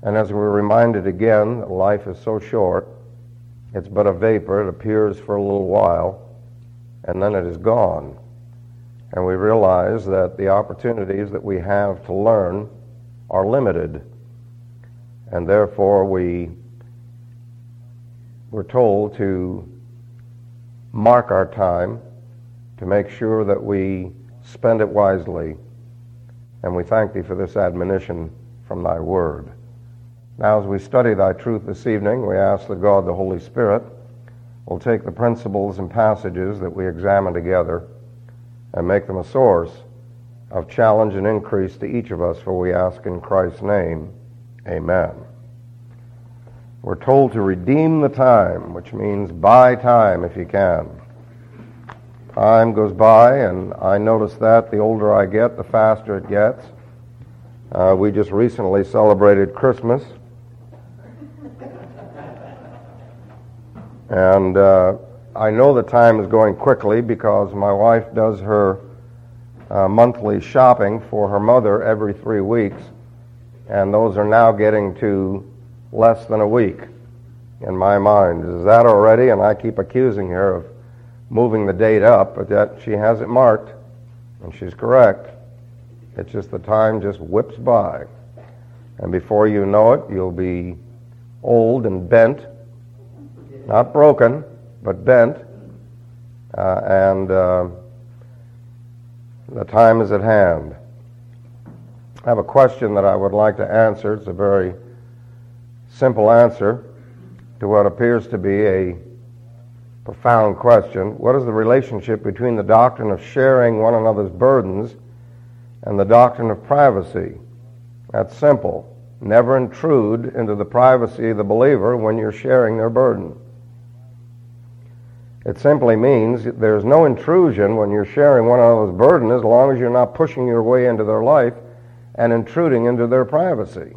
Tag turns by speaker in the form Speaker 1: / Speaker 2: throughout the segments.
Speaker 1: And as we're reminded again that life is so short, it's but a vapor. It appears for a little while, and then it is gone. And we realize that the opportunities that we have to learn are limited. And therefore we're told to mark our time, to make sure that we spend it wisely. And we thank Thee for this admonition from Thy Word. Now, as we study Thy truth this evening, we ask that God, the Holy Spirit, will take the principles and passages that we examine together and make them a source of challenge and increase to each of us, for we ask in Christ's name, amen. We're told to redeem the time, which means buy time if you can. Time goes by, and I notice that the older I get, the faster it gets. We just recently celebrated Christmas. And I know the time is going quickly because my wife does her monthly shopping for her mother every 3 weeks, and those are now getting to less than a week in my mind. Is that already? And I keep accusing her of moving the date up, but yet she has it marked, and she's correct. It's just the time just whips by, and before you know it, you'll be old and bent. Not broken, but bent, and the time is at hand. I have a question that I would like to answer. It's a very simple answer to what appears to be a profound question. What is the relationship between the doctrine of sharing one another's burdens and the doctrine of privacy? That's simple. Never intrude into the privacy of the believer when you're sharing their burden. It simply means there's no intrusion when you're sharing one another's burden as long as you're not pushing your way into their life and intruding into their privacy.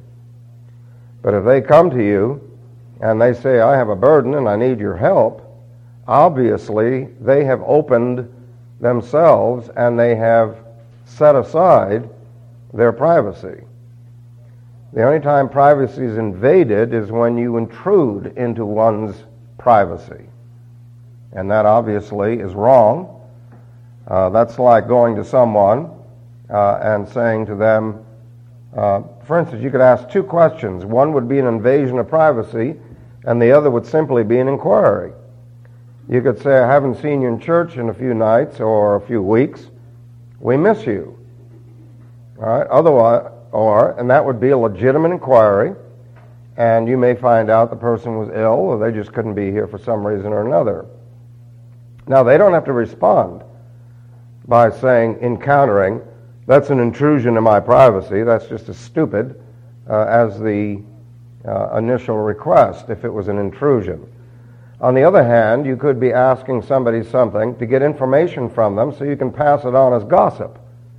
Speaker 1: But if they come to you and they say, I have a burden and I need your help, obviously they have opened themselves and they have set aside their privacy. The only time privacy is invaded is when you intrude into one's privacy. And that obviously is wrong. That's like going to someone and saying to them, for instance, you could ask 2 questions. One would be an invasion of privacy, and the other would simply be an inquiry. You could say, I haven't seen you in church in a few nights or a few weeks. We miss you. All right. Otherwise, and that would be a legitimate inquiry, and you may find out the person was ill or they just couldn't be here for some reason or another. Now, they don't have to respond by encountering, that's an intrusion in my privacy. That's just as stupid as the initial request if it was an intrusion. On the other hand, you could be asking somebody something to get information from them so you can pass it on as gossip.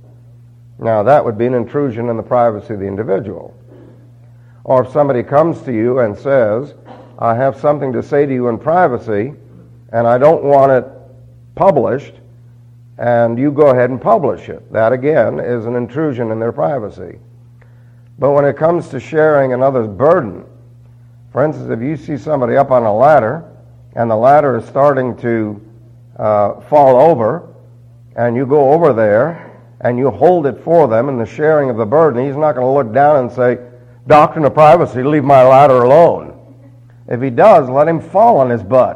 Speaker 1: Now, that would be an intrusion in the privacy of the individual. Or if somebody comes to you and says, I have something to say to you in privacy, and I don't want it published, and you go ahead and publish it. That, again, is an intrusion in their privacy. But when it comes to sharing another's burden, for instance, if you see somebody up on a ladder, and the ladder is starting to fall over, and you go over there, and you hold it for them in the sharing of the burden, he's not going to look down and say, doctrine of privacy, leave my ladder alone. If he does, let him fall on his butt.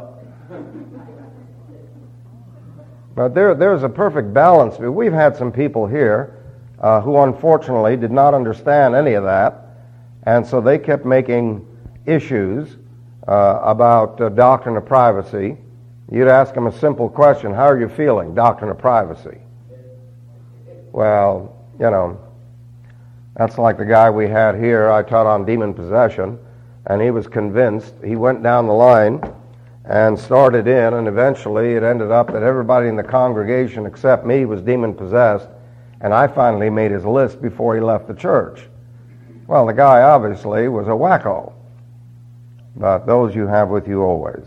Speaker 1: But there's a perfect balance. We've had some people here who unfortunately did not understand any of that, and so they kept making issues about doctrine of privacy. You'd ask them a simple question, how are you feeling? Doctrine of privacy. Well, that's like the guy we had here. I taught on demon possession, and he was convinced. He went down the line and started in, and eventually it ended up that everybody in the congregation except me was demon-possessed, and I finally made his list before he left the church. Well, the guy obviously was a wacko, but those you have with you always.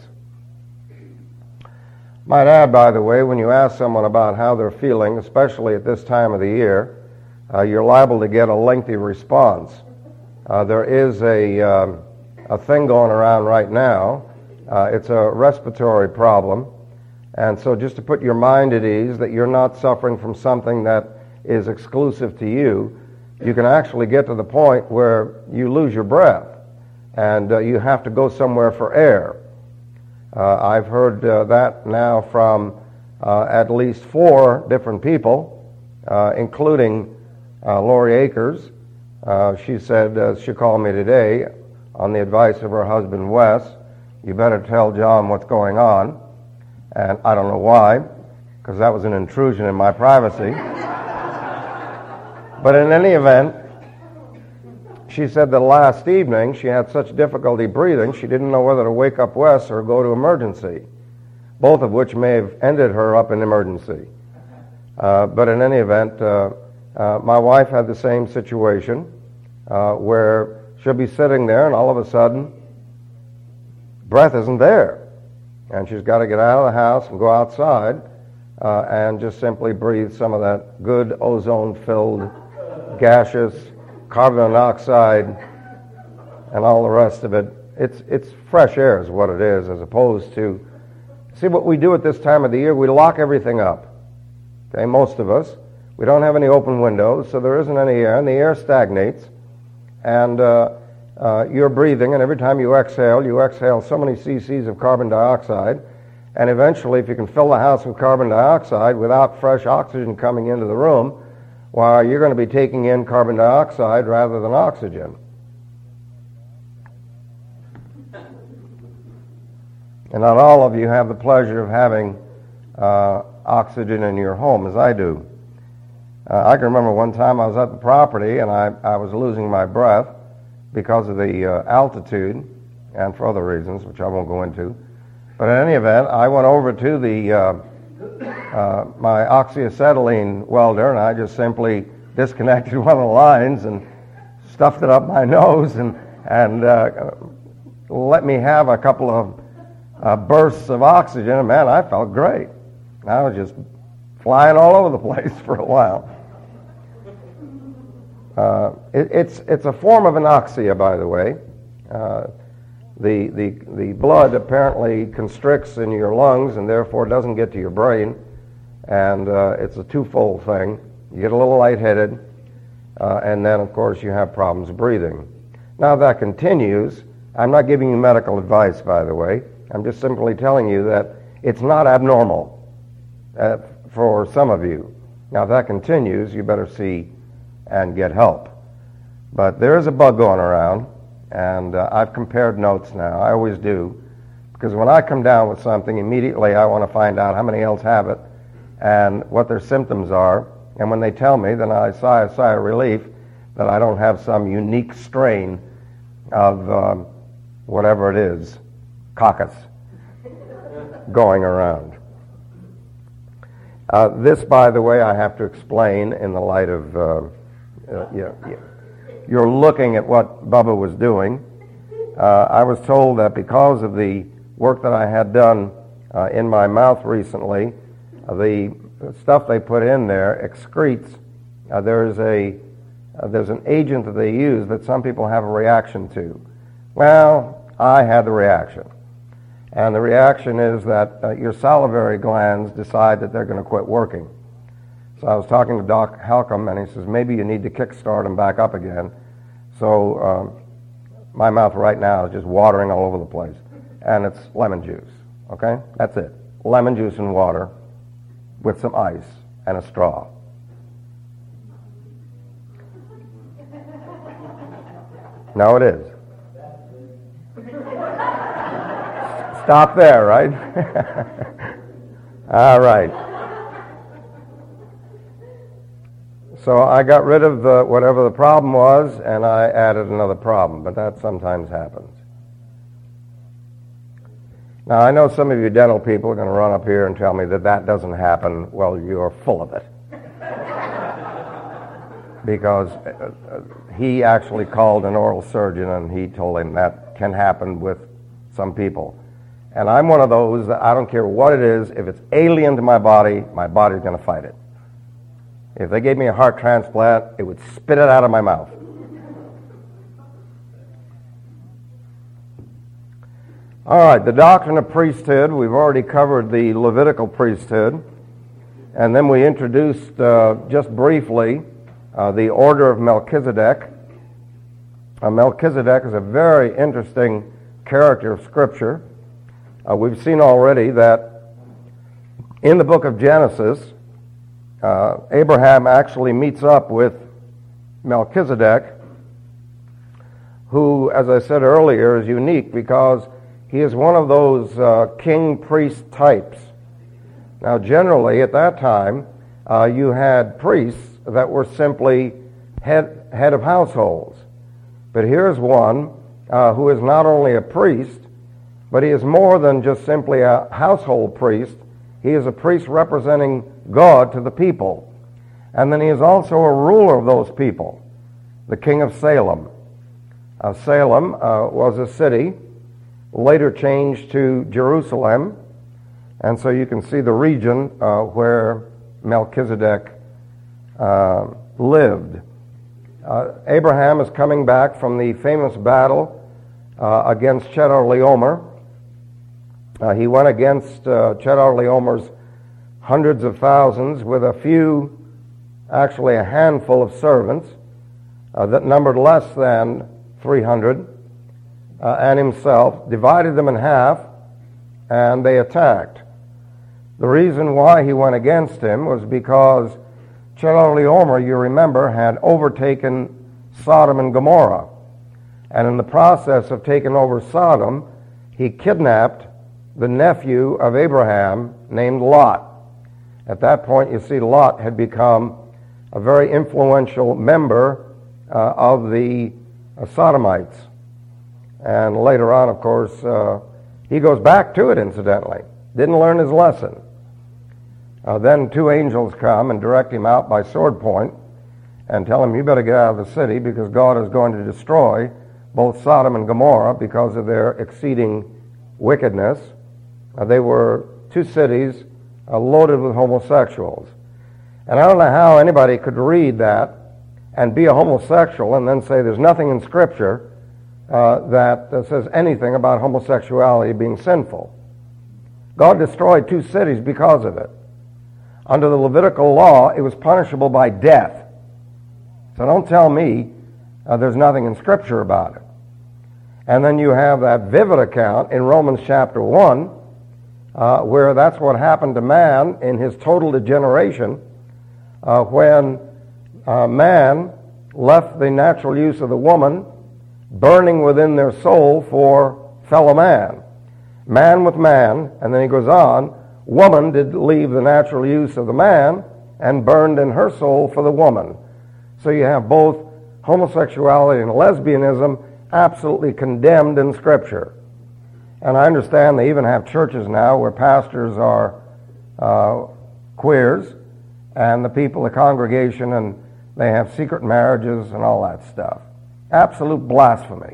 Speaker 1: Might add, by the way, when you ask someone about how they're feeling, especially at this time of the year, you're liable to get a lengthy response. There is a thing going around right now. It's a respiratory problem. And so just to put your mind at ease that you're not suffering from something that is exclusive to you, you can actually get to the point where you lose your breath and you have to go somewhere for air. I've heard that now from at least 4 different people, including Lori Akers. She said, she called me today on the advice of her husband Wes, you better tell John what's going on. And I don't know why, because that was an intrusion in my privacy. But in any event, she said that last evening she had such difficulty breathing she didn't know whether to wake up Wes or go to emergency, both of which may have ended her up in emergency. But in any event, my wife had the same situation where she'll be sitting there and all of a sudden breath isn't there. And she's got to get out of the house and go outside and just simply breathe some of that good ozone-filled, gaseous carbon monoxide and all the rest of it. It's fresh air is what it is, as opposed to... See, what we do at this time of the year, we lock everything up. Okay, most of us. We don't have any open windows, so there isn't any air, and the air stagnates. And you're breathing, and every time you exhale so many cc's of carbon dioxide, and eventually if you can fill the house with carbon dioxide without fresh oxygen coming into the room, well, you're going to be taking in carbon dioxide rather than oxygen. And not all of you have the pleasure of having oxygen in your home, as I do. I can remember one time I was at the property, and I was losing my breath because of the altitude and for other reasons, which I won't go into. But in any event, I went over to the my oxyacetylene welder, and I just simply disconnected one of the lines and stuffed it up my nose and let me have a couple of bursts of oxygen, and man, I felt great. I was just flying all over the place for a while. It's a form of anoxia, by the way. The blood apparently constricts in your lungs and therefore doesn't get to your brain, and it's a twofold thing. You get a little lightheaded, and then, of course, you have problems breathing. Now, if that continues, I'm not giving you medical advice, by the way. I'm just simply telling you that it's not abnormal for some of you. Now, if that continues, you better see and get help. But there is a bug going around, and I've compared notes now. I always do, because when I come down with something, immediately I want to find out how many else have it and what their symptoms are. And when they tell me, then I sigh a sigh of relief that I don't have some unique strain of whatever it is, coccus, going around. This, by the way, I have to explain in the light of you're looking at what Bubba was doing. I was told that because of the work that I had done in my mouth recently, the stuff they put in there excretes. There's an agent that they use that some people have a reaction to. Well, I had the reaction. And the reaction is that your salivary glands decide that they're going to quit working. So I was talking to Doc Halcomb, and he says, maybe you need to kickstart them back up again. So my mouth right now is just watering all over the place. And it's lemon juice, okay? That's it. Lemon juice and water with some ice and a straw. No, it is. Stop there, right? All right. So I got rid of whatever the problem was, and I added another problem, but that sometimes happens. Now, I know some of you dental people are going to run up here and tell me that that doesn't happen. Well, you're full of it. Because he actually called an oral surgeon, and he told him that can happen with some people. And I'm one of those that I don't care what it is. If it's alien to my body's going to fight it. If they gave me a heart transplant, it would spit it out of my mouth. All right, the doctrine of priesthood. We've already covered the Levitical priesthood. And then we introduced, just briefly, the order of Melchizedek. Melchizedek is a very interesting character of Scripture. We've seen already that in the book of Genesis, Abraham actually meets up with Melchizedek, who, as I said earlier, is unique because he is one of those king-priest types. Now, generally, at that time, you had priests that were simply head of households. But here's one who is not only a priest, but he is more than just simply a household priest. He is a priest representing God to the people. And then he is also a ruler of those people, the king of Salem. Salem was a city, later changed to Jerusalem, and so you can see the region where Melchizedek lived. Abraham is coming back from the famous battle against Chedorlaomer. He went against Chedorlaomer's hundreds of thousands with a few, actually a handful of servants that numbered less than 300, and himself, divided them in half, and they attacked. The reason why he went against him was because Chedorlaomer, you remember, had overtaken Sodom and Gomorrah. And in the process of taking over Sodom, he kidnapped the nephew of Abraham named Lot. At that point, you see, Lot had become a very influential member of the Sodomites. And later on, of course, he goes back to it, incidentally. Didn't learn his lesson. Then two angels come and direct him out by sword point and tell him, you better get out of the city because God is going to destroy both Sodom and Gomorrah because of their exceeding wickedness. They were two cities loaded with homosexuals. And I don't know how anybody could read that and be a homosexual and then say there's nothing in Scripture that says anything about homosexuality being sinful. God destroyed two cities because of it. Under the Levitical law, it was punishable by death. So don't tell me there's nothing in Scripture about it. And then you have that vivid account in Romans chapter 1, where that's what happened to man in his total degeneration, when man left the natural use of the woman, burning within their soul for fellow man. Man with man, and then he goes on, woman did leave the natural use of the man and burned in her soul for the woman. So you have both homosexuality and lesbianism absolutely condemned in Scripture. And I understand they even have churches now where pastors are queers and the people, the congregation, and they have secret marriages and all that stuff. Absolute blasphemy.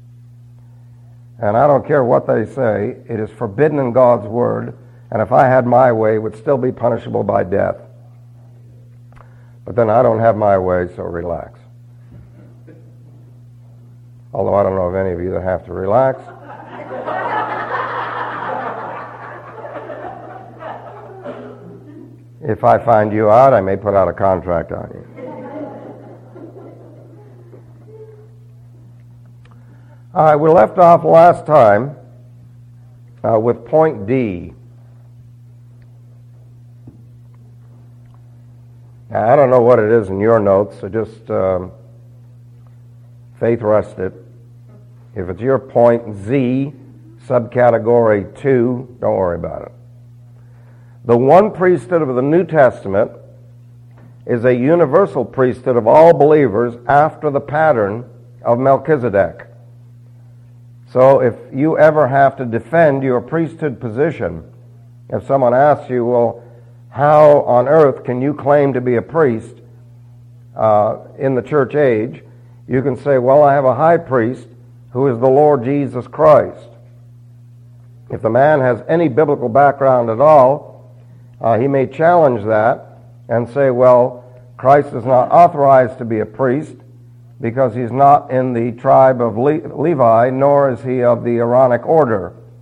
Speaker 1: And I don't care what they say, it is forbidden in God's Word, and if I had my way, it would still be punishable by death. But then I don't have my way, so relax. Although I don't know of any of you that have to relax. If I find you out, I may put out a contract on you. All right, we left off last time with point D. Now, I don't know what it is in your notes, so just faith rest it. If it's your point Z, subcategory 2, don't worry about it. The one priesthood of the New Testament is a universal priesthood of all believers after the pattern of Melchizedek. So if you ever have to defend your priesthood position, if someone asks you, well, how on earth can you claim to be a priest in the church age? You can say, well, I have a high priest who is the Lord Jesus Christ. If the man has any biblical background at all, he may challenge that and say, well, Christ is not authorized to be a priest because he's not in the tribe of Levi, nor is he of the Aaronic order.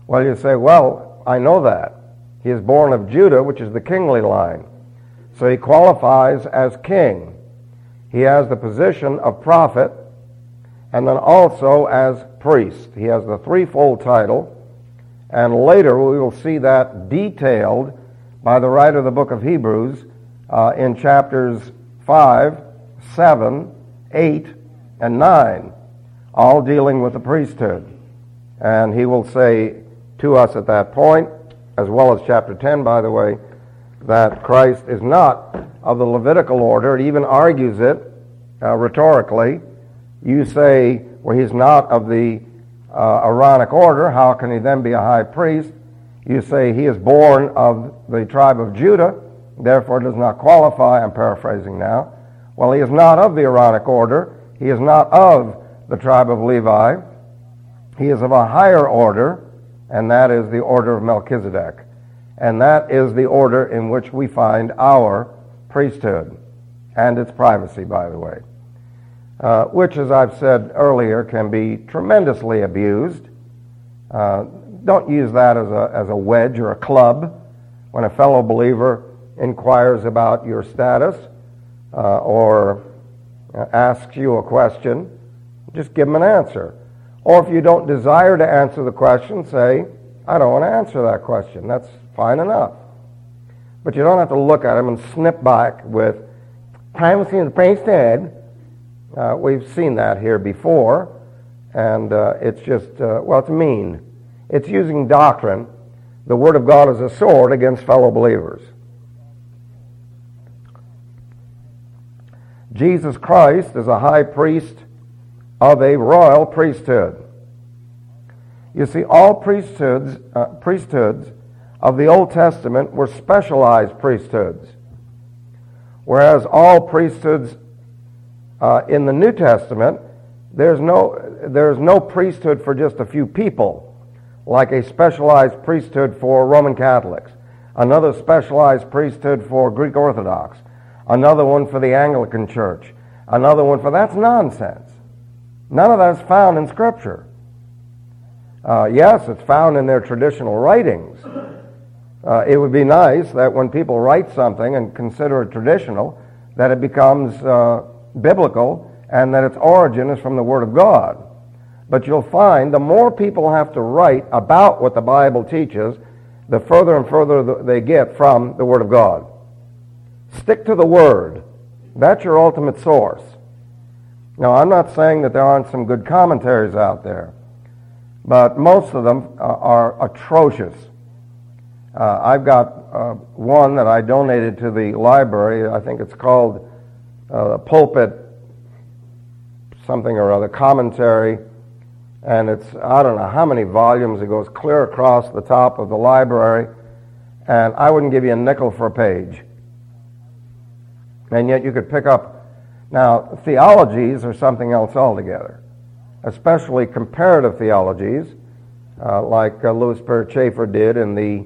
Speaker 1: Well, you say, well, I know that. He is born of Judah, which is the kingly line. So he qualifies as king. He has the position of prophet and then also as priest. He has the threefold title, and later we will see that detailed by the writer of the book of Hebrews in chapters 5, 7, 8, and 9, all dealing with the priesthood. And he will say to us at that point, as well as chapter 10, by the way, that Christ is not of the Levitical order. It even argues it rhetorically. You say, well, he's not of the Aaronic order. How can he then be a high priest? You say he is born of the tribe of Judah, therefore does not qualify. I'm paraphrasing now. Well, he is not of the Aaronic order. He is not of the tribe of Levi. He is of a higher order, and that is the order of Melchizedek. And that is the order in which we find our priesthood and its privacy, by the way, which, as I've said earlier, can be tremendously abused. Don't use that as a wedge or a club when a fellow believer inquires about your status or asks you a question. Just give them an answer. Or if you don't desire to answer the question, say, I don't want to answer that question. That's fine enough. But you don't have to look at them and snip back with privacy in the priesthood. We've seen that here before, and it's just, it's mean. It's using doctrine, the Word of God, as a sword against fellow believers. Jesus Christ is a high priest of a royal priesthood. You see, all priesthoods of the Old Testament were specialized priesthoods, whereas all priesthoods in the New Testament, there's no priesthood for just a few people, like a specialized priesthood for Roman Catholics, another specialized priesthood for Greek Orthodox, another one for the Anglican Church, another one for... That's nonsense. None of that is found in Scripture. Yes, it's found in their traditional writings. It would be nice that when people write something and consider it traditional, that it becomes biblical and that its origin is from the Word of God. But you'll find the more people have to write about what the Bible teaches, the further and further they get from the Word of God. Stick to the Word. That's your ultimate source. Now, I'm not saying that there aren't some good commentaries out there, but most of them are atrocious. I've got one that I donated to the library. I think it's called Pulpit something or other, commentary, and it's, I don't know how many volumes. It goes clear across the top of the library, and I wouldn't give you a nickel for a page. And yet you could pick up... Now, theologies are something else altogether, especially comparative theologies, like Louis Perry Chafer did in the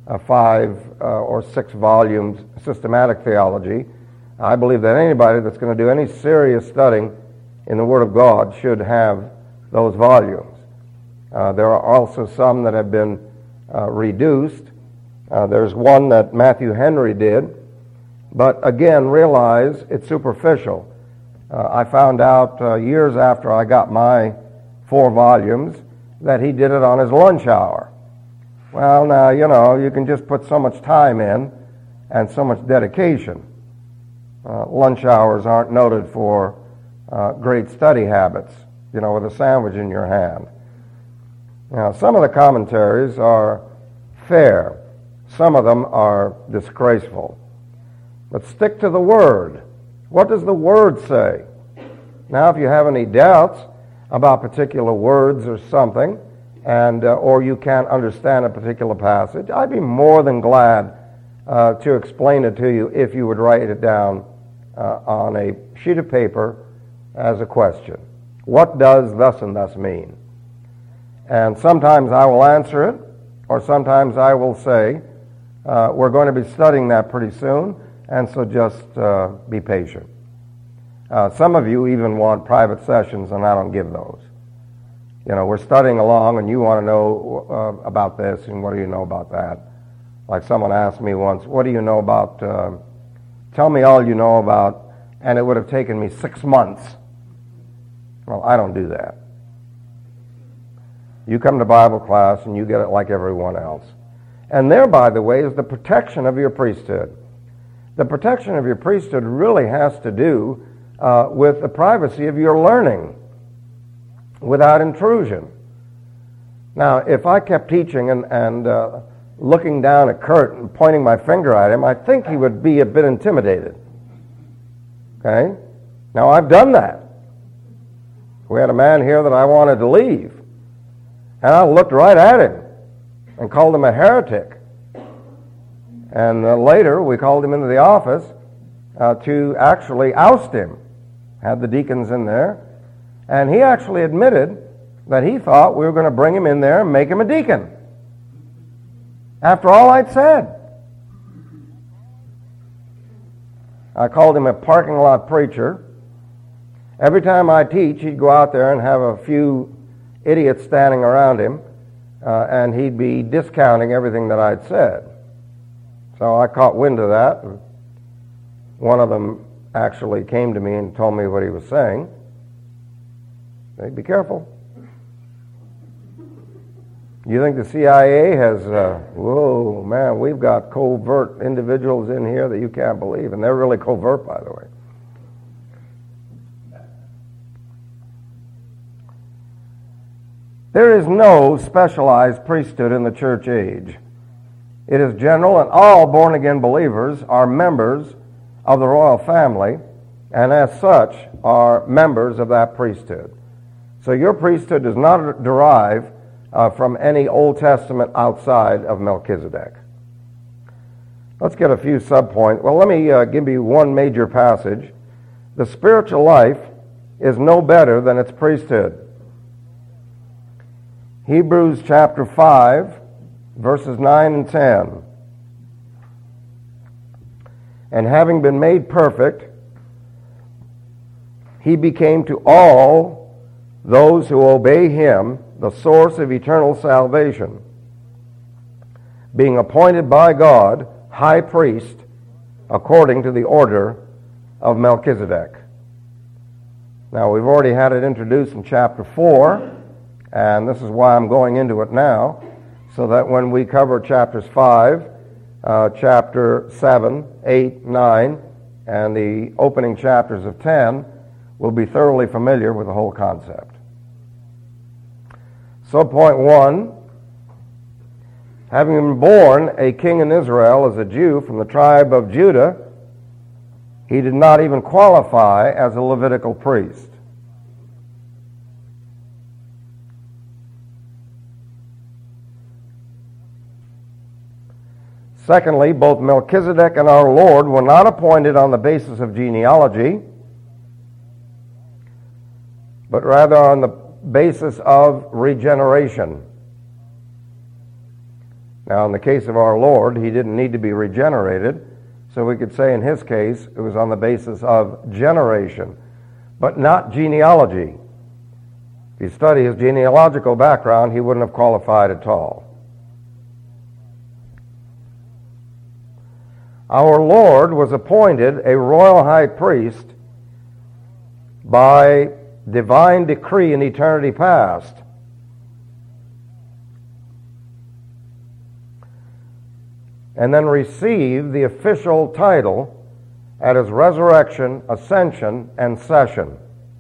Speaker 1: 5 or 6 volumes Systematic Theology. I believe that anybody that's going to do any serious studying in the Word of God should have those volumes. There are also some that have been reduced. There's one that Matthew Henry did, but again, realize it's superficial. I found out years after I got my 4 volumes that he did it on his lunch hour. Well, now, you can just put so much time in and so much dedication. Lunch hours aren't noted for great study habits, with a sandwich in your hand. Now, some of the commentaries are fair. Some of them are disgraceful. But stick to the Word. What does the Word say? Now, if you have any doubts about particular words or something, and or you can't understand a particular passage, I'd be more than glad to explain it to you if you would write it down on a sheet of paper as a question. What does thus and thus mean? And sometimes I will answer it, or sometimes I will say, we're going to be studying that pretty soon, and so just be patient. Some of you even want private sessions, and I don't give those. we're studying along and you want to know about this and what do you know about that. Like someone asked me once, what do you know about, tell me all you know about, and it would have taken me 6 months. Well, I don't do that. You come to Bible class and you get it like everyone else. And there, by the way, is the protection of your priesthood. The protection of your priesthood really has to do with the privacy of your learning without intrusion. Now, if I kept teaching and looking down at Kurt and pointing my finger at him, I think he would be a bit intimidated. Okay? Now, I've done that. We had a man here that I wanted to leave, and I looked right at him and called him a heretic. And later, we called him into the office to actually oust him. Had the deacons in there, and he actually admitted that he thought we were going to bring him in there and make him a deacon. After all I'd said. I called him a parking lot preacher. Every time I teach, he'd go out there and have a few idiots standing around him, and he'd be discounting everything that I'd said. So I caught wind of that, and one of them actually came to me and told me what he was saying. Hey, be careful. You think the CIA has, whoa, man, we've got covert individuals in here that you can't believe, and they're really covert, by the way. There is no specialized priesthood in the church age. It is general, and all born-again believers are members of the royal family, and as such are members of that priesthood. So your priesthood does not derive from any Old Testament outside of Melchizedek. Let's get a few subpoints. Well, let me give you one major passage. The spiritual life is no better than its priesthood. Hebrews chapter 5, verses 9 and 10. And having been made perfect, he became to all those who obey him the source of eternal salvation, being appointed by God high priest according to the order of Melchizedek. Now, we've already had it introduced in chapter 4, and this is why I'm going into it now, so that when we cover chapters 5, chapter 7, 8, 9, and the opening chapters of 10, we'll be thoroughly familiar with the whole concept. So point 1, having been born a king in Israel as a Jew from the tribe of Judah, he did not even qualify as a Levitical priest. Secondly, both Melchizedek and our Lord were not appointed on the basis of genealogy, but rather on the basis of regeneration. Now, in the case of our Lord, he didn't need to be regenerated, so we could say in his case it was on the basis of generation, but not genealogy. If you study his genealogical background, he wouldn't have qualified at all. Our Lord was appointed a royal high priest by divine decree in eternity past. And then received the official title at his resurrection, ascension, and session.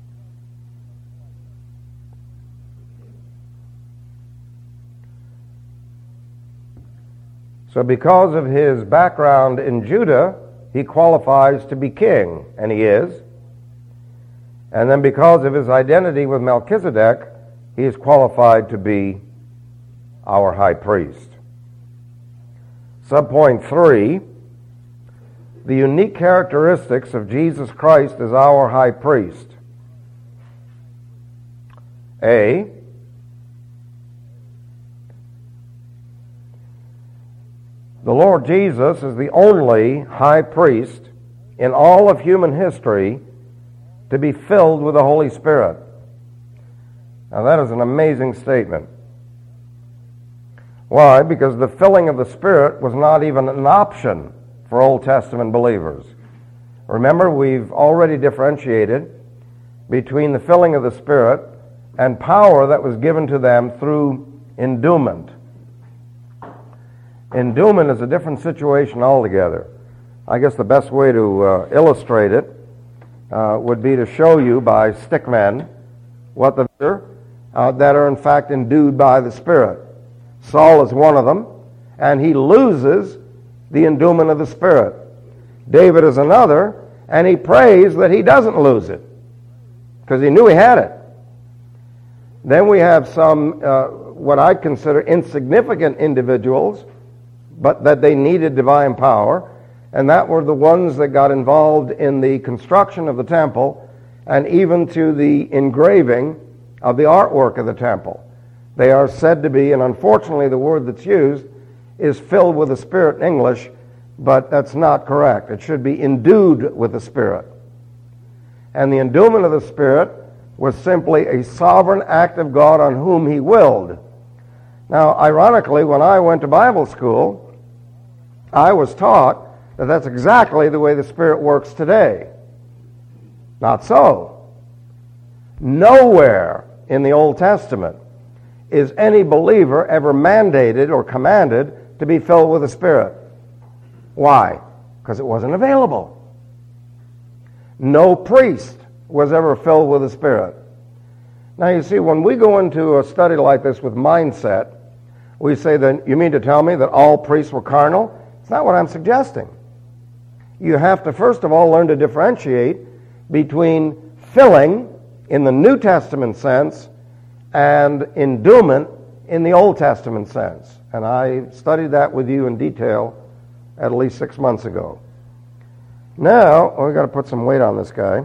Speaker 1: So because of his background in Judah, he qualifies to be king, and he is. And then because of his identity with Melchizedek, he is qualified to be our high priest. Subpoint 3, the unique characteristics of Jesus Christ as our high priest. A, the Lord Jesus is the only high priest in all of human history to be filled with the Holy Spirit. Now that is an amazing statement. Why? Because the filling of the Spirit was not even an option for Old Testament believers. Remember, we've already differentiated between the filling of the Spirit and power that was given to them through endowment. Endowment is a different situation altogether. I guess the best way to illustrate it would be to show you by stickmen what the that are in fact endued by the Spirit. Saul is one of them, and he loses the endowment of the Spirit. David is another, and he prays that he doesn't lose it, because he knew he had it. Then we have some, what I consider insignificant individuals, but that they needed divine power, and that were the ones that got involved in the construction of the temple and even to the engraving of the artwork of the temple. They are said to be, and unfortunately the word that's used is filled with the Spirit in English, but that's not correct. It should be endued with the Spirit. And the endowment of the Spirit was simply a sovereign act of God on whom He willed. Now, ironically, when I went to Bible school, I was taught that that's exactly the way the Spirit works today. Not so. Nowhere in the Old Testament is any believer ever mandated or commanded to be filled with the Spirit. Why? Because it wasn't available. No priest was ever filled with the Spirit. Now you see, when we go into a study like this with mindset, we say, then you mean to tell me that all priests were carnal? It's not what I'm suggesting. You have to first of all learn to differentiate between filling in the New Testament sense and endowment in the Old Testament sense. And I studied that with you in detail at least 6 months ago. Now, we've got to put some weight on this guy.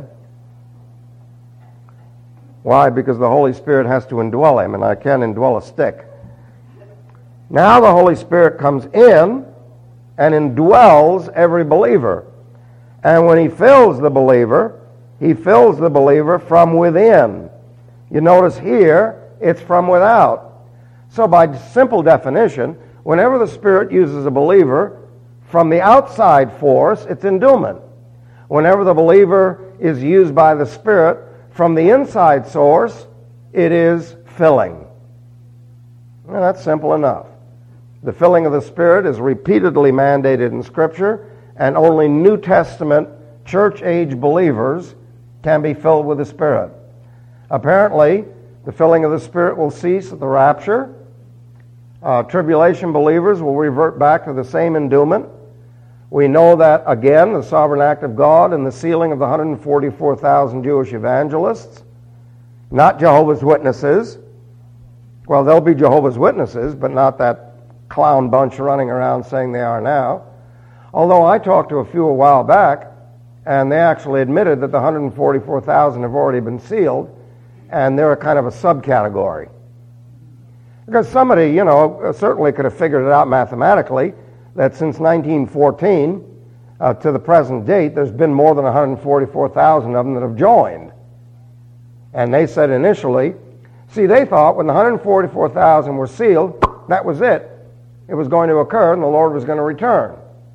Speaker 1: Why? Because the Holy Spirit has to indwell him, and I can't indwell a stick. Now the Holy Spirit comes in and indwells every believer. And when He fills the believer, He fills the believer from within. You notice here, it's from without. So by simple definition, whenever the Spirit uses a believer from the outside force, it's endowment. Whenever the believer is used by the Spirit from the inside source, it is filling. Well, that's simple enough. The filling of the Spirit is repeatedly mandated in Scripture, and only New Testament church-age believers can be filled with the Spirit. Apparently, the filling of the Spirit will cease at the rapture. Tribulation believers will revert back to the same endowment. We know that, again, the sovereign act of God and the sealing of the 144,000 Jewish evangelists, not Jehovah's Witnesses. Well, they'll be Jehovah's Witnesses, but not that clown bunch running around saying they are now. Although I talked to a few a while back, and they actually admitted that the 144,000 have already been sealed, and they're a kind of a subcategory. Because somebody, certainly could have figured it out mathematically that since 1914 to the present date, there's been more than 144,000 of them that have joined. And they said initially, they thought when the 144,000 were sealed, that was it. It was going to occur and the Lord was going to return.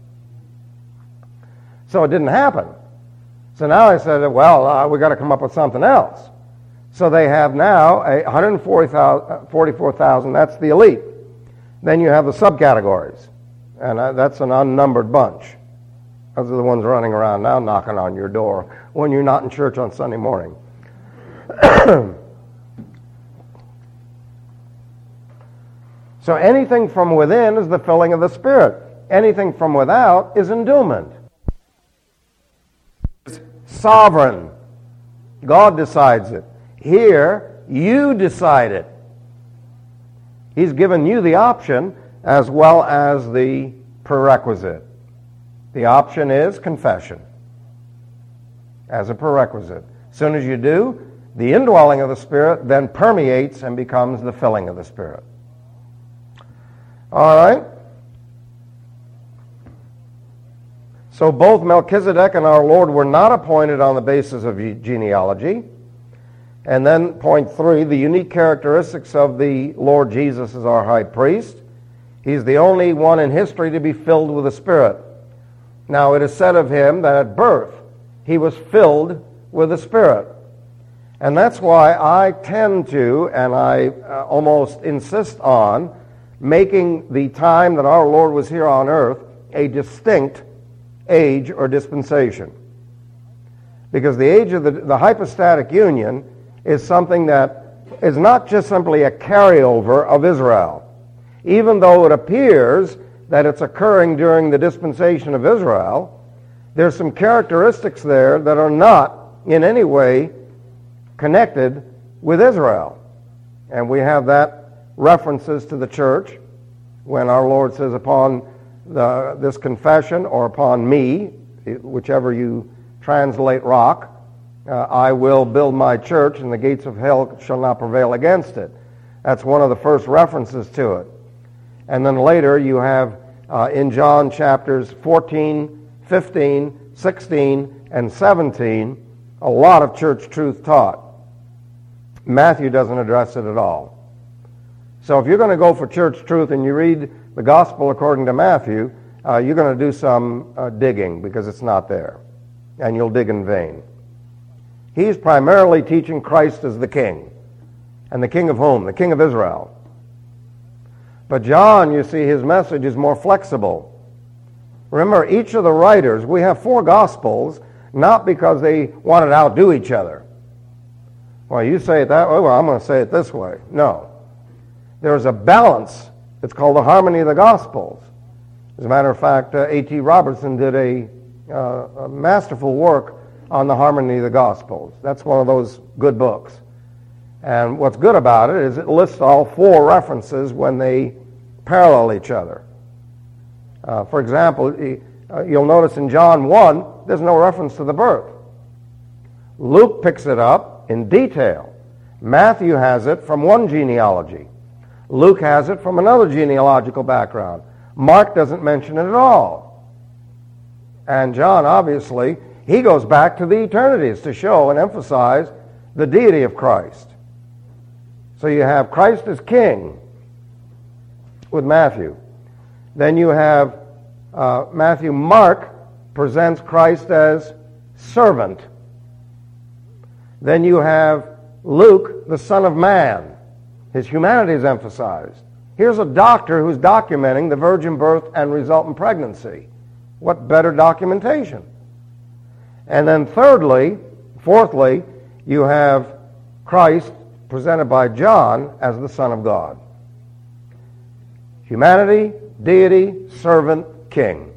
Speaker 1: So it didn't happen. So now I said, we've got to come up with something else. So they have now 144,000, that's the elite. Then you have the subcategories, and that's an unnumbered bunch. Those are the ones running around now knocking on your door when you're not in church on Sunday morning. So anything from within is the filling of the Spirit. Anything from without is endowment. It's sovereign. God decides it. Here, you decide it. He's given you the option as well as the prerequisite. The option is confession as a prerequisite. As soon as you do, the indwelling of the Spirit then permeates and becomes the filling of the Spirit. All right? So both Melchizedek and our Lord were not appointed on the basis of genealogy. And then point 3, the unique characteristics of the Lord Jesus as our high priest. He's the only one in history to be filled with the Spirit. Now, it is said of him that at birth he was filled with the Spirit. And that's why I tend to, and I almost insist on, making the time that our Lord was here on earth a distinct age or dispensation. Because the age of the hypostatic union is something that is not just simply a carryover of Israel. Even though it appears that it's occurring during the dispensation of Israel, there's some characteristics there that are not in any way connected with Israel. And we have that references to the church when our Lord says, upon this confession, or upon me, whichever you translate rock, I will build my church, and the gates of hell shall not prevail against it. That's one of the first references to it. And then later you have in John chapters 14, 15, 16, and 17, a lot of church truth taught. Matthew doesn't address it at all. So if you're going to go for church truth and you read the gospel according to Matthew, you're going to do some digging, because it's not there. And you'll dig in vain. He's primarily teaching Christ as the king. And the king of whom? The king of Israel. But John, you see, his message is more flexible. Remember, each of the writers, we have 4 gospels, not because they wanted to outdo each other. Well, you say it that way, well, I'm going to say it this way. No. There's a balance. It's called the harmony of the gospels. As a matter of fact, A.T. Robertson did a masterful work on the harmony of the gospels. That's one of those good books. And what's good about it is it lists all 4 references when they parallel each other. For example, you'll notice in John 1, there's no reference to the birth. Luke picks it up in detail. Matthew has it from one genealogy. Luke has it from another genealogical background. Mark doesn't mention it at all. And John, obviously, he goes back to the eternities to show and emphasize the deity of Christ. So you have Christ as king with Matthew. Then you have Mark presents Christ as servant. Then you have Luke, the Son of Man. His humanity is emphasized. Here's a doctor who's documenting the virgin birth and resultant pregnancy. What better documentation? And then fourthly, you have Christ presented by John as the Son of God. Humanity, deity, servant, king.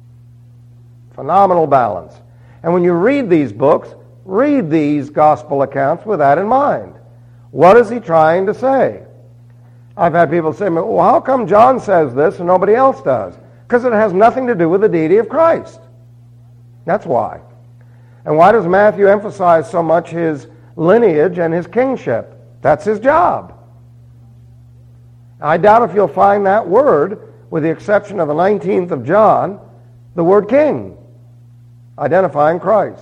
Speaker 1: Phenomenal balance. And when you read these books, read these gospel accounts with that in mind. What is he trying to say? I've had people say, well, how come John says this and nobody else does? Because it has nothing to do with the deity of Christ. That's why. And why does Matthew emphasize so much his lineage and his kingship? That's his job. I doubt if you'll find that word, with the exception of the 19th of John, the word king, identifying Christ.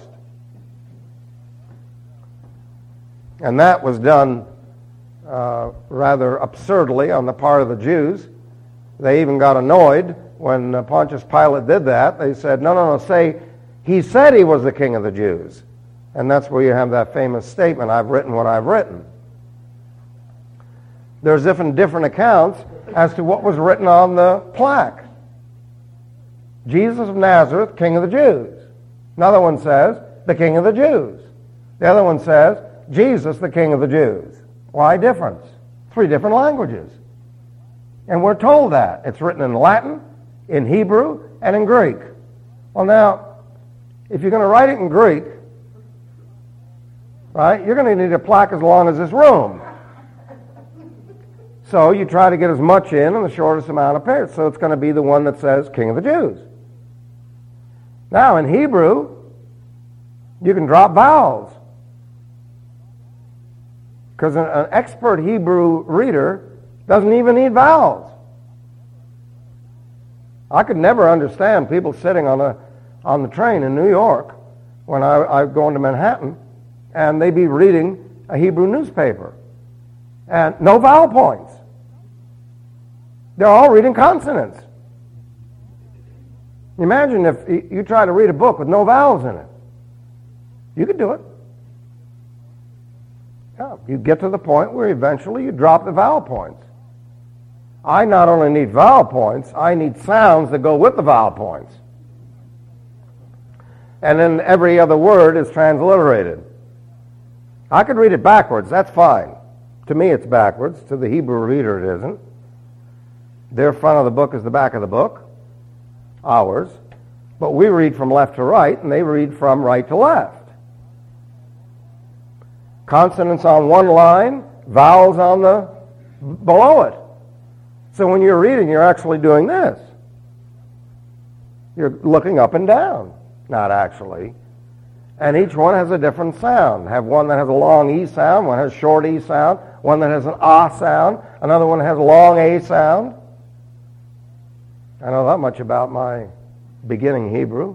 Speaker 1: And that was done rather absurdly on the part of the Jews. They even got annoyed when Pontius Pilate did that. They said, no, say, he said he was the king of the Jews. And that's where you have that famous statement, I've written what I've written. There's different accounts as to what was written on the plaque. Jesus of Nazareth, King of the Jews. Another one says, the King of the Jews. The other one says, Jesus, the King of the Jews. Why difference? 3 different languages. And we're told that. It's written in Latin, in Hebrew, and in Greek. Well, now, if you're going to write it in Greek, right, you're going to need a plaque as long as this room. So you try to get as much in the shortest amount of pairs. So it's going to be the one that says King of the Jews. Now, in Hebrew, you can drop vowels. Because an expert Hebrew reader doesn't even need vowels. I could never understand people sitting on the train in New York when I go into Manhattan, and they'd be reading a Hebrew newspaper. And no vowel points. They're all reading consonants. Imagine if you try to read a book with no vowels in it. You could do it. Yeah, you get to the point where eventually you drop the vowel points. I not only need vowel points, I need sounds that go with the vowel points. And then every other word is transliterated. I could read it backwards, that's fine. To me it's backwards, to the Hebrew reader it isn't. Their front of the book is the back of the book, ours. But we read from left to right, and they read from right to left. Consonants on one line, vowels on the below it. So when you're reading, you're actually doing this. You're looking up and down, not actually. And each one has a different sound. Have one that has a long E sound, one has a short E sound, one that has an ah sound, another one has a long A sound. I know that much about my beginning Hebrew.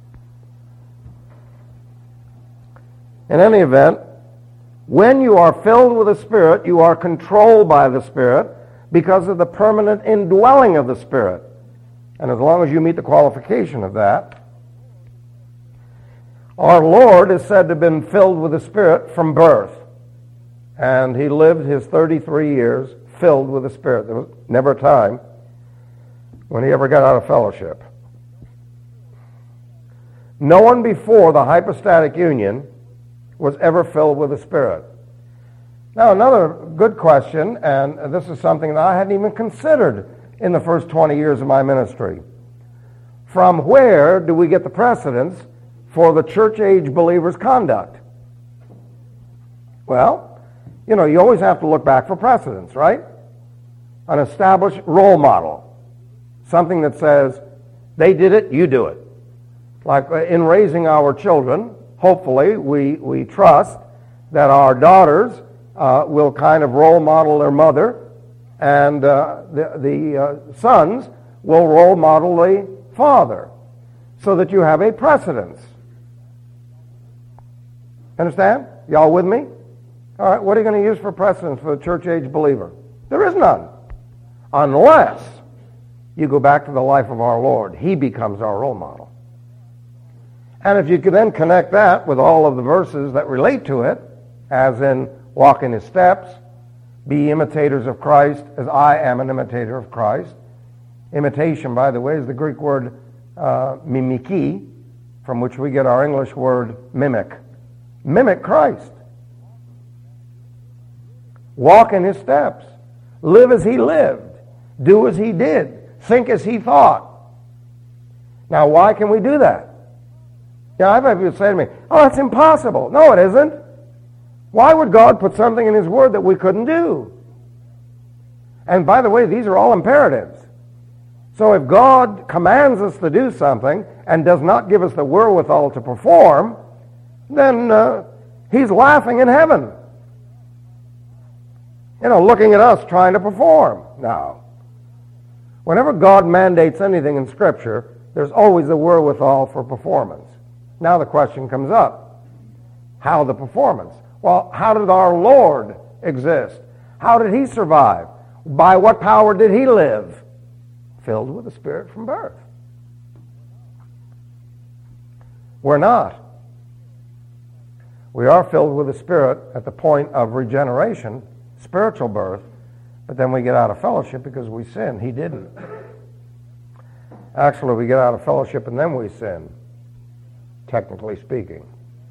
Speaker 1: In any event, when you are filled with the Spirit, you are controlled by the Spirit because of the permanent indwelling of the Spirit. And as long as you meet the qualification of that, our Lord is said to have been filled with the Spirit from birth. And he lived his 33 years filled with the Spirit. There was never a time when he ever got out of fellowship. No one before the hypostatic union was ever filled with the Spirit. Now, another good question, and this is something that I hadn't even considered in the first 20 years of my ministry. From where do we get the precedence for the church-age believer's conduct? Well, you know, you always have to look back for precedence, right? An established role model. Something that says, they did it, you do it. Like in raising our children, hopefully we trust that our daughters will kind of role model their mother, and the sons will role model the father, so that you have a precedence. Understand? Y'all with me? All right, what are you going to use for precedence for the church-age believer? There is none. Unless you go back to the life of our Lord. He becomes our role model. And if you could then connect that with all of the verses that relate to it, as in walk in his steps, be imitators of Christ as I am an imitator of Christ. Imitation, by the way, is the Greek word mimiki, from which we get our English word mimic. Mimic Christ. Walk in his steps. Live as he lived. Do as he did. Think as he thought. Now, why can we do that? Yeah, I've had people say to me, oh, that's impossible. No, it isn't. Why would God put something in his word that we couldn't do? And by the way, these are all imperatives. So if God commands us to do something and does not give us the wherewithal to perform, then he's laughing in heaven. You know, looking at us trying to perform. No. Whenever God mandates anything in Scripture, there's always the wherewithal for performance. Now the question comes up. How the performance? Well, how did our Lord exist? How did he survive? By what power did he live? Filled with the Spirit from birth. We're not. We are filled with the Spirit at the point of regeneration, spiritual birth, but then we get out of fellowship because we sin. He didn't. Actually, we get out of fellowship and then we sin, technically speaking.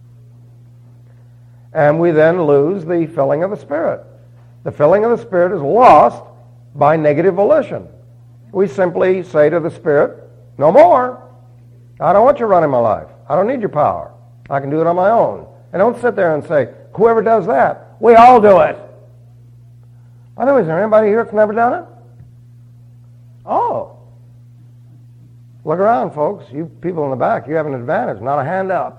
Speaker 1: And we then lose the filling of the Spirit. The filling of the Spirit is lost by negative volition. We simply say to the Spirit, no more. I don't want you running my life. I don't need your power. I can do it on my own. And don't sit there and say, whoever does that, we all do it. By the way, is there anybody here that's never done it? Oh. Look around, folks. You people in the back, you have an advantage, not a hand up.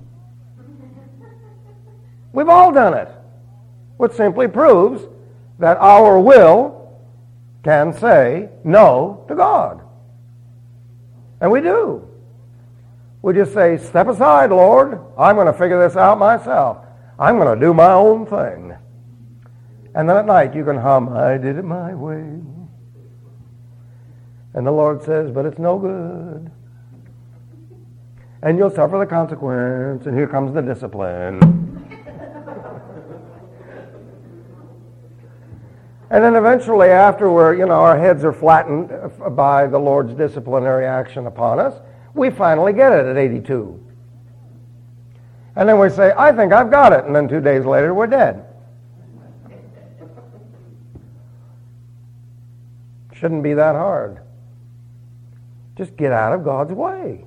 Speaker 1: We've all done it, which simply proves that our will can say no to God. And we do. We just say, step aside, Lord. I'm going to figure this out myself. I'm going to do my own thing. And then at night you can hum, I did it my way. And the Lord says, but it's no good. And you'll suffer the consequence, and here comes the discipline. And then eventually, after our heads are flattened by the Lord's disciplinary action upon us, we finally get it at 82. And then we say, I think I've got it. And then 2 days later, we're dead. Shouldn't be that hard. Just get out of God's way.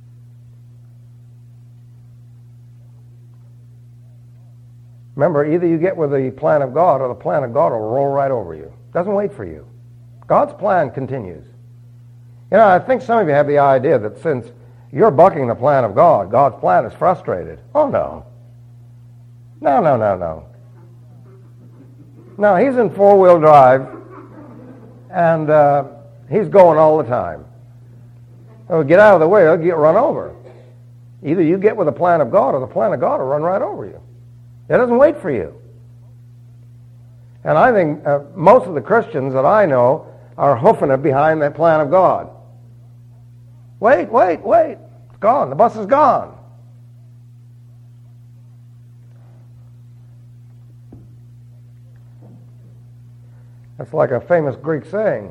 Speaker 1: Remember, either you get with the plan of God or the plan of God will roll right over you. It doesn't wait for you. God's plan continues. I think some of you have the idea that since you're bucking the plan of God, God's plan is frustrated. Oh, no. No. No, he's in four-wheel drive, and he's going all the time. So get out of the way, he'll get run over. Either you get with the plan of God or the plan of God will run right over you. It doesn't wait for you. And I think most of the Christians that I know are hoofing it behind that plan of God. Wait. It's gone. The bus is gone. That's like a famous Greek saying.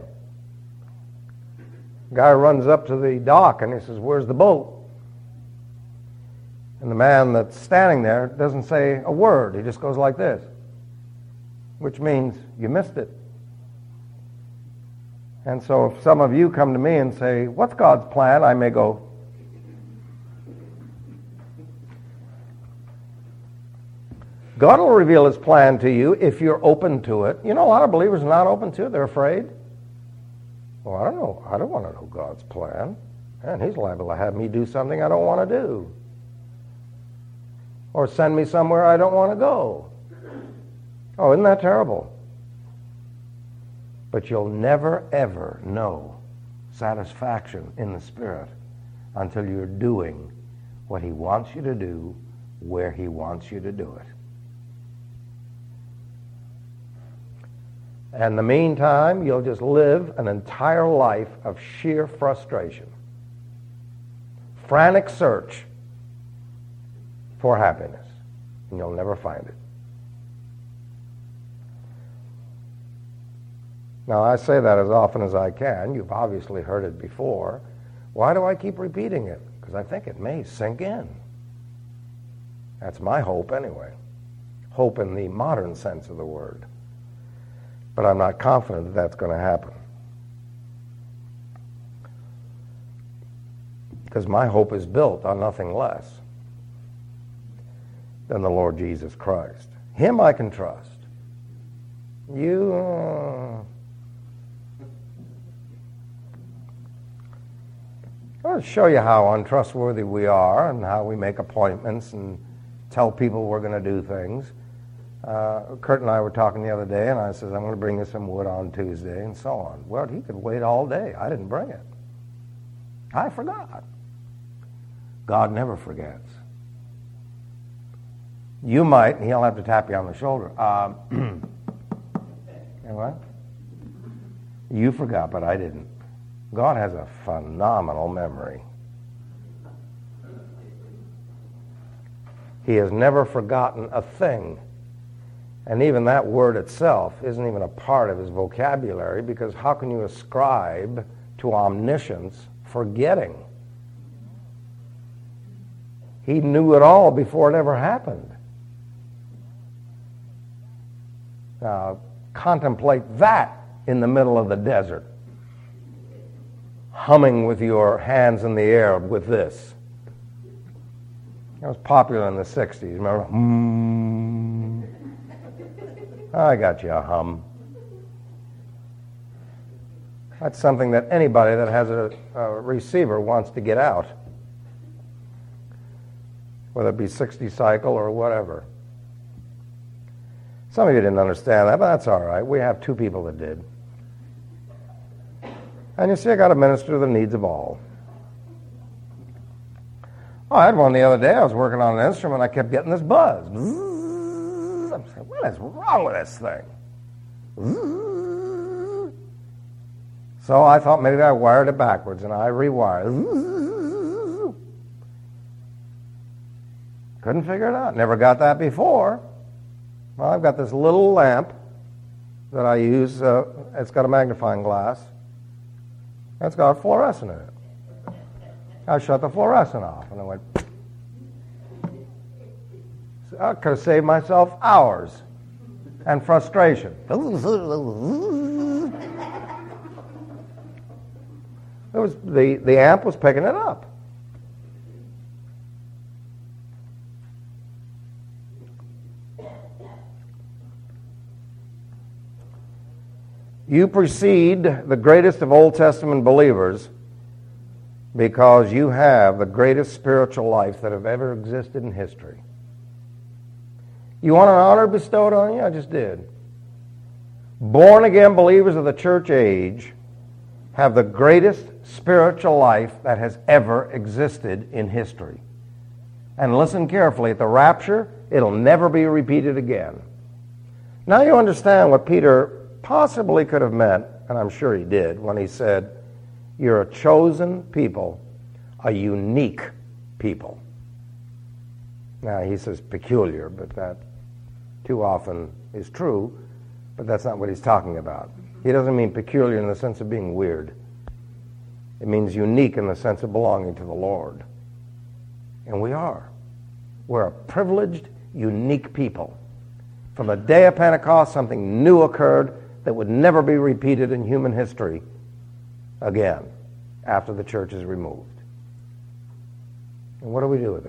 Speaker 1: Guy runs up to the dock and he says, where's the boat? And the man that's standing there doesn't say a word. He just goes like this, which means you missed it. And so if some of you come to me and say, what's God's plan? I may go, God will reveal his plan to you if you're open to it. A lot of believers are not open to it. They're afraid. Well, I don't know. I don't want to know God's plan. And he's liable to have me do something I don't want to do. Or send me somewhere I don't want to go. Oh, isn't that terrible? But you'll never, ever know satisfaction in the Spirit until you're doing what he wants you to do, where he wants you to do it. And in the meantime, you'll just live an entire life of sheer frustration. Frantic search for happiness, and you'll never find it. Now, I say that as often as I can. You've obviously heard it before. Why do I keep repeating it? Because I think it may sink in. That's my hope anyway. Hope in the modern sense of the word. But I'm not confident that that's going to happen. Because my hope is built on nothing less than the Lord Jesus Christ. Him I can trust. I'll show you how untrustworthy we are and how we make appointments and tell people we're going to do things. Kurt and I were talking the other day, and I said, I'm going to bring you some wood on Tuesday, and so on. Well, he could wait all day. I didn't bring it. I forgot. God never forgets. You might, and he'll have to tap you on the shoulder. What? You forgot, but I didn't. God has a phenomenal memory. He has never forgotten a thing. And even that word itself isn't even a part of his vocabulary, because how can you ascribe to omniscience forgetting? He knew it all before it ever happened. Now, contemplate that in the middle of the desert, humming with your hands in the air with this. It was popular in the 60s. Remember? I got you a hum. That's something that anybody that has a receiver wants to get out, whether it be 60 cycle or whatever. Some of you didn't understand that, but that's all right. We have two people that did. And you see, I got to minister to the needs of all. Oh, I had one the other day. I was working on an instrument. I kept getting this buzz. Bzzz. I'm saying, what is wrong with this thing? So I thought maybe I wired it backwards, and I rewired. Couldn't figure it out. Never got that before. Well, I've got this little lamp that I use. It's got a magnifying glass. It's got a fluorescent in it. I shut the fluorescent off, and I went. So I could have saved myself hours and frustration. It was the amp was picking it up. You precede the greatest of Old Testament believers because you have the greatest spiritual life that have ever existed in history. You want an honor bestowed on you? I just did. Born-again believers of the church age have the greatest spiritual life that has ever existed in history. And listen carefully, at the rapture, it'll never be repeated again. Now you understand what Peter possibly could have meant, and I'm sure he did, when he said, you're a chosen people, a unique people. Now he says peculiar, but that too often is true, but that's not what he's talking about. He doesn't mean peculiar in the sense of being weird. It means unique in the sense of belonging to the Lord. And we are. We're a privileged, unique people. From the day of Pentecost, something new occurred that would never be repeated in human history again after the church is removed. And what do we do with it?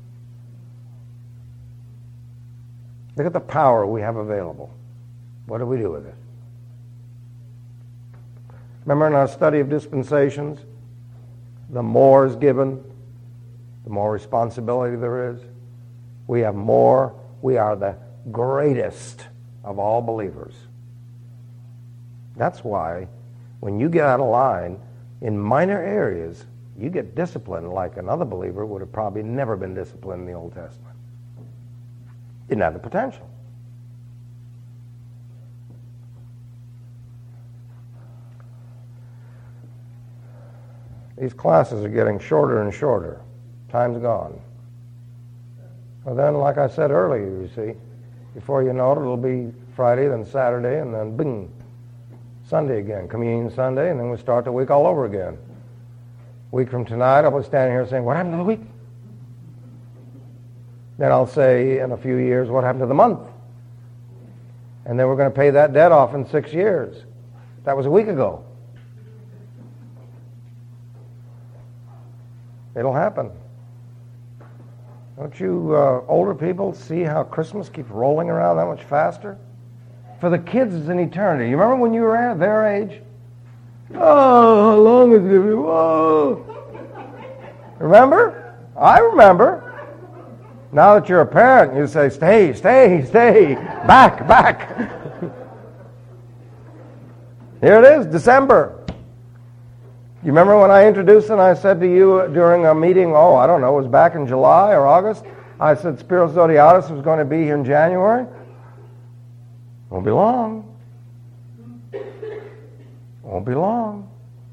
Speaker 1: Look at the power we have available. What do we do with it? Remember in our study of dispensations, the more is given, the more responsibility there is. We have more. We are the greatest of all believers. That's why when you get out of line in minor areas, you get disciplined like another believer would have probably never been disciplined in the Old Testament. Didn't have the potential. These classes are getting shorter and shorter. Time's gone. Well, then, like I said earlier, you see, before you know it, it'll be Friday, then Saturday, and then bing, Sunday again, Communion Sunday, and then we'll start the week all over again. A week from tonight, I'll be standing here saying, what happened to the week? Then I'll say in a few years, what happened to the month? And then we're going to pay that debt off in 6 years. That was a week ago. It'll happen. Don't you older people see how Christmas keeps rolling around that much faster? For the kids, it's an eternity. You remember when you were their age? Oh, how long is it? Whoa. Remember? I remember. Now that you're a parent, you say, stay, back. Here it is, December. You remember when I introduced and I said to you during a meeting, I don't know, it was back in July or August, I said Spiros Zodhiatis was going to be here in January? Won't be long. Won't be long.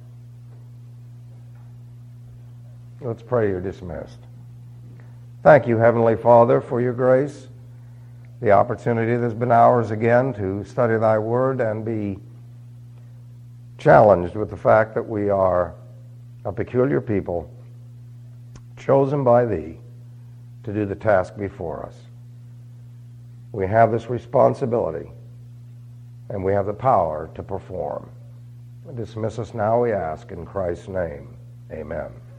Speaker 1: Let's pray. You're dismissed. Thank you, Heavenly Father, for your grace, the opportunity that's been ours again to study thy word and be challenged with the fact that we are a peculiar people chosen by thee to do the task before us. We have this responsibility and we have the power to perform. Dismiss us now, we ask, in Christ's name. Amen.